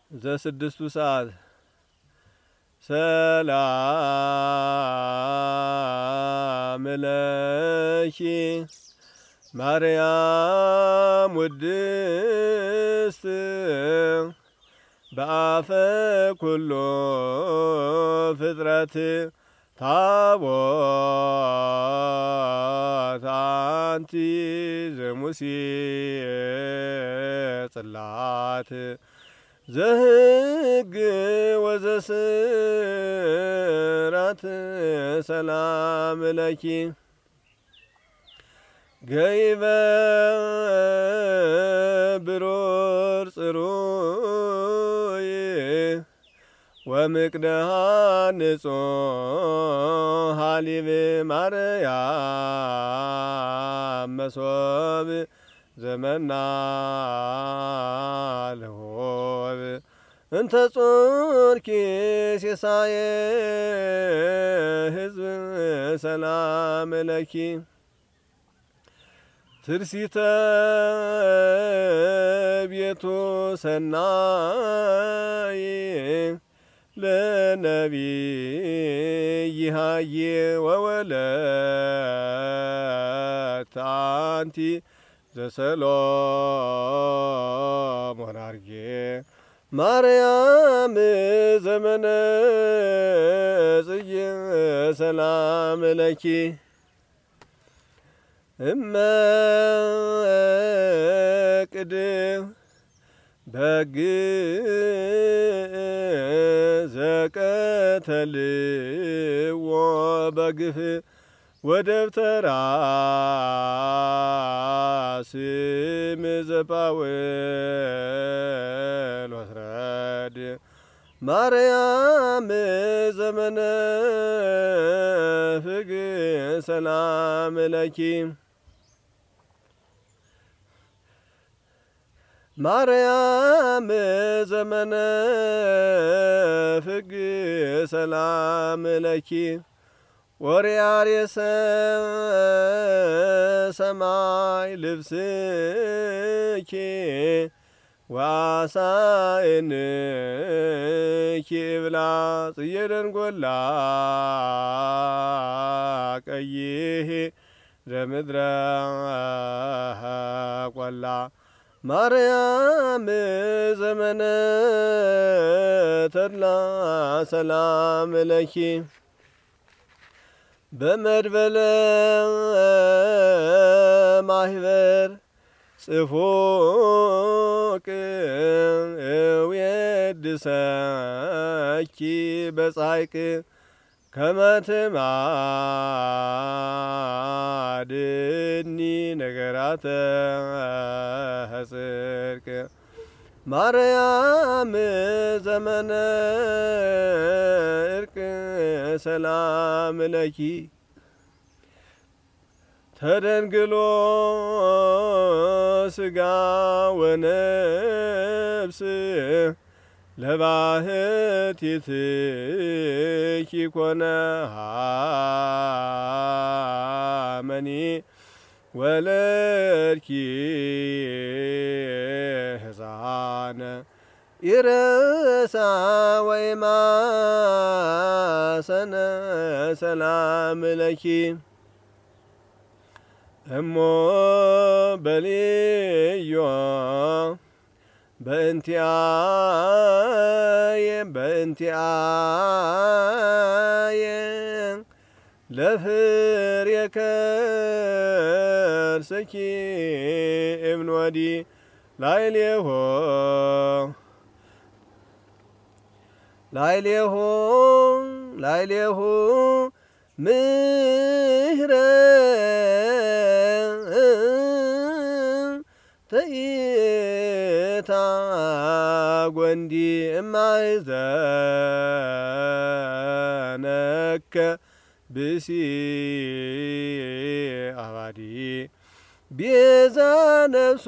ዘስድስቱ ሰዓት ሰላም ለኪ ማርያም ውድስት በአፈ ኩሎ ፍጥረት ታቦት አንቲ ዘሙሴ ጽላት ዘሕግ ወዘስራት ሰላም ለኪ ገይበ ብሩር ጽሩይ ወምቅደሃ ንጹሕ ሀሊብ ማርያም መሶብ ዘመና ለሆብ እንተ ጾርኪ ሲሳየ ሕዝብ ሰላም ለኪ ትርሲተ ቤቱ ሰናይ ለነቢይ ሃዬ ወወለት አንቲ ዘሰሎሞን አርጌ ማርያም ዘመነ ጽጌ ሰላም ለኪ እመ ቅድም በግ ዘቀተልዎ በግፍ ወደብተራ ስም ዘጳውሎስ ረድ ማርያም ዘመነ ፍግ ሰላም ለኪ ማርያም ዘመነ ፍግ ሰላም ለኪ ወሪያሬሰ ሰማይ ልብስኪ ዋሳእንኪ ብላ ጽየደንጐላ ቀይህ ዘምድረ ቈላ ማርያም ዘመነ ተድላ ሰላም ለኪ በመድበለ ማህበር ጽፎቅ እውየድሰኪ በጻይቅ ከመትማድኒ ነገራተ ጽድቅ ማርያም ዘመነ እርቅ ሰላም ለኪ ተደንግሎ ስጋ ወነፍስ ለባህቲትኪ ኮነ ሃመኒ ወለድኪ ሕፃነ ኢረሳ ወይማሰነ ሰላም ለኪ እሞ በልዮ በእንቲአየ ለፍሬ ከርሥኪ እብን ወዲ ላዕሌሁ ምህረት ተኢታ ጐንዲ እማእዘነከ ብእሲ አባዲ ቤዛ ነፍሶ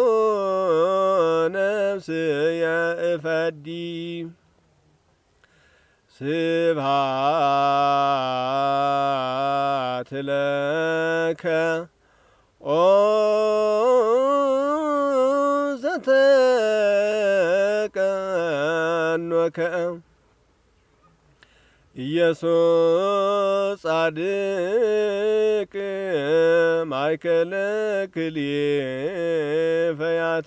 ነፍስየ እፈዲ ስብሐት ለከ ኦ ዘተቀ ሄኖከ ኢየሱስ ጻድቅ ማእከለ ክልኤፈያት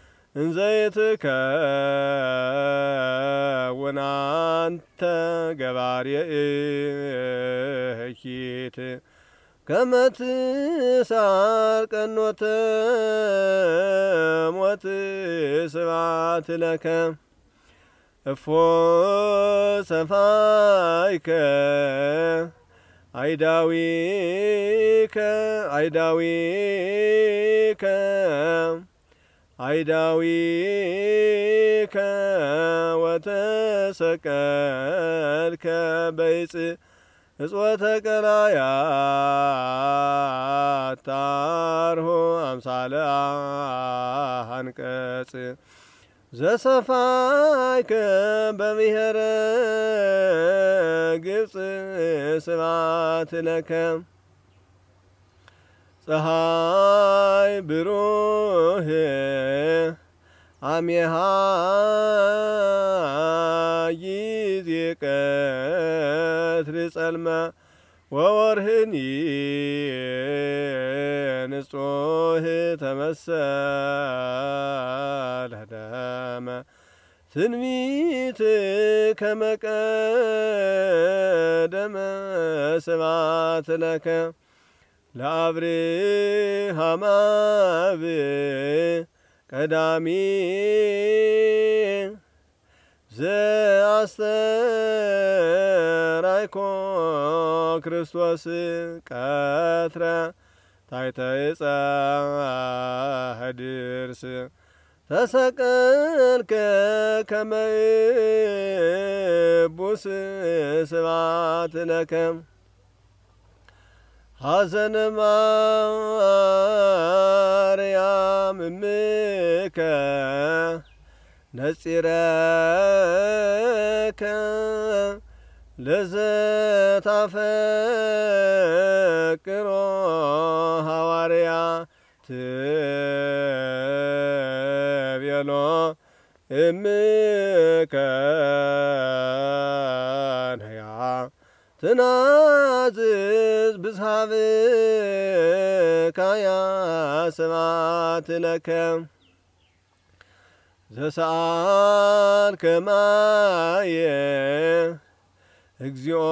እንዘይትከውን አንተ ገባርየ እኪት ከመ ትሣር ቀኖተ ሞት ስብሐት ለከ እፎ ሰፋይከ አይዳዊከ ወተሰቀልከ በዕፀ እጽወተ ቀላያት ታርሆ አምሳለ አንቀጽ ዘሰፋይከ በብሔረ ግብፅ ስብሐት ለከ ፀሐይ ብሩህ አሜሃ ጊዜ ቀትር ጸልመ ወወርህኒ ንጹህ ተመሰለ ደመ ትንቢት ከመ ቀደመ ስብሐት ለከ ለአብርሃም አብ ቀዳሚ ዘአስተርአይኮ ክርስቶስ ቀትረ ታሕተ ዕፀ ድርስ ተሰቀልከ ከመ እቡስ ስብሐት ለከ ሐዘነ ማርያም እምከ ነጺረከ ለዘታፈቅሮ ሐዋርያ ትቤሎ እምከ ነያ ትናዝዝ ብዝሃብካያ ስብሐት ለከ ዘሰአልከ ማየ እግዚኦ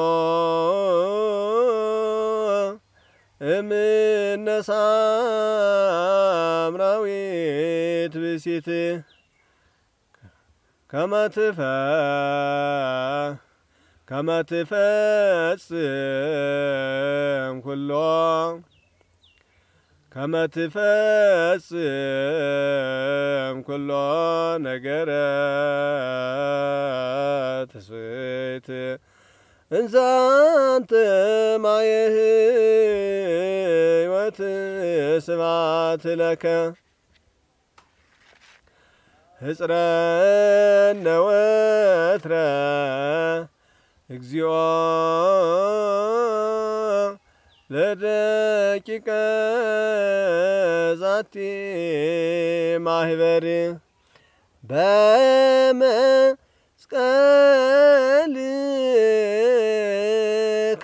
እምነ ሳምራዊት ብእሲት ከመ ትፈጽም ኩሎ ነገረ ትስብእት እንዘ አንተ ማየ ሕይወት ስብሐት ለከ ህጽረነ ወትረ እግዚኦ ለደቂቀ ዛቲ ማህበር በመስቀልከ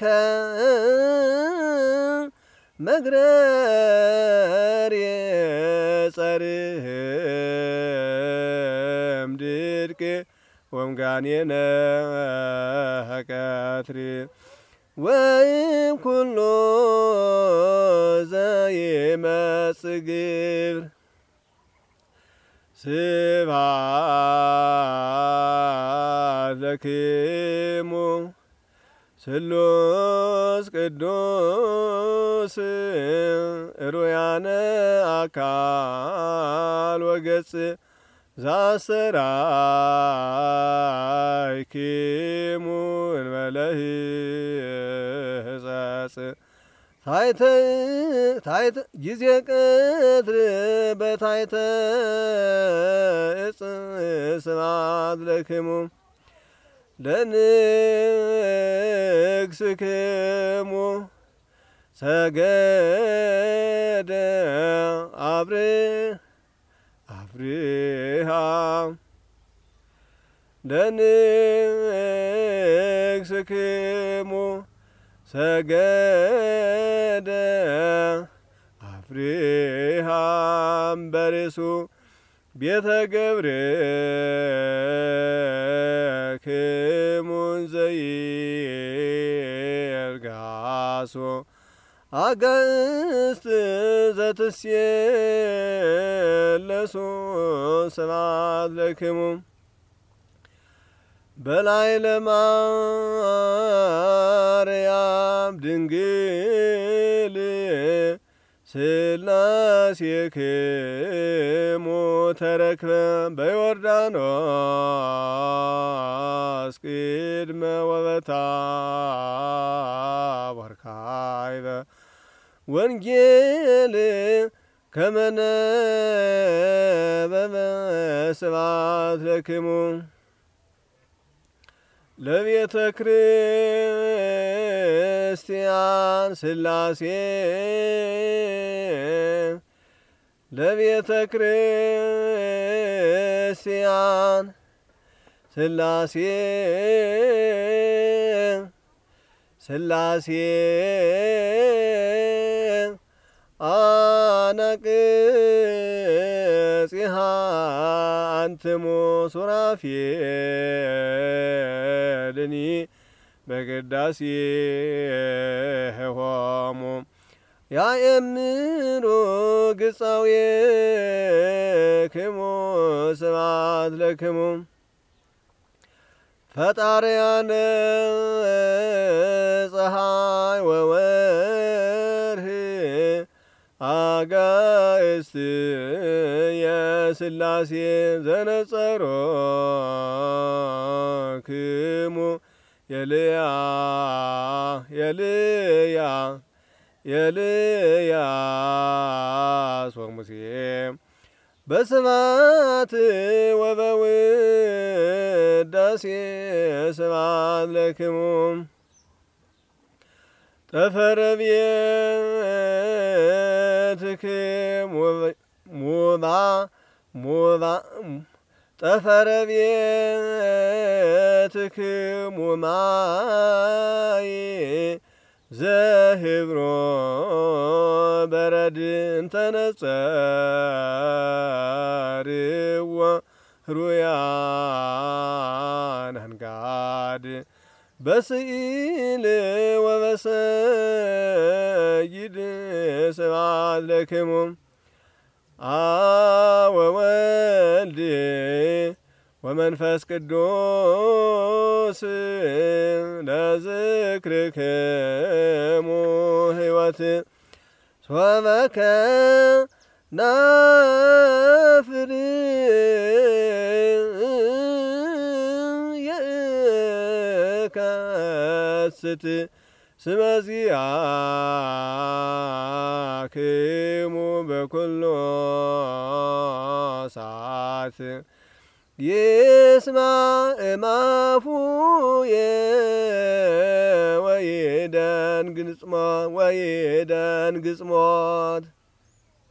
መግረርየ ጸርህም ድርቅ ወምጋኔነ ቀትር ወይም ኩሎ ዘይመጽእ ግብር ስብሐት ለክሙ ስሉስ ቅዱስ ሩያነ አካል ወገጽ ዘአስተርአይክሙ እንበለ ሕጸጽ ታሕተ ጊዜ ቀትር በታሕተ ዕፀ ስብሐት ለክሙ ለንግሥክሙ ሰገደ አብርሃ ለንግሥክሙ ሰገደ አፍሪሃም በርእሱ ቤተ ገብርክሙ ዘይርጋሶ አጋእዝት ዘትሴለሱ ስብሐት ለክሙ በላይ ለማርያም ድንግል ሥላሴክሙ ተረክበ በዮርዳኖስ ቅድመ ወበታቦር ካዕበ ወንጌል ከመ ነበበ ስብሐት ለክሙ ለቤተ ክርስቲያን ሥላሴ ለቤተ ክርስቲያን ሥላሴ ሥላሴ አናቅጽሃ አንትሙ ሱራፌልኒ በቅዳሴሆሙ ያእምሩ ግጻዌክሙ ስብሐት ለክሙ ፈጣርያነ ፀሐይ ወወርህ አጋእዝት የሥላሴ ዘነጸሮክሙ ኤልያስ ወሙሴ በስብሐት ወበውዳሴ ስብሐት ለክሙ ጠፈረ ቤትክሙ ጠፈረ ቤትክሙ ማይ ዘህብሮ በረድ እንተነጸርዎ ህሩያን አንጋድ በስኢል ወበሰይድ ስብሐት ለክሙ ወወልድ ወመንፈስ ቅዱስ ለዝክርክሙ ሕይወት ሶበከ ናፍር የከስት ስመዚአክሙ በኩሉ ሰዓት ይስማዕ እማፉየ ወይደንግጽ ሞት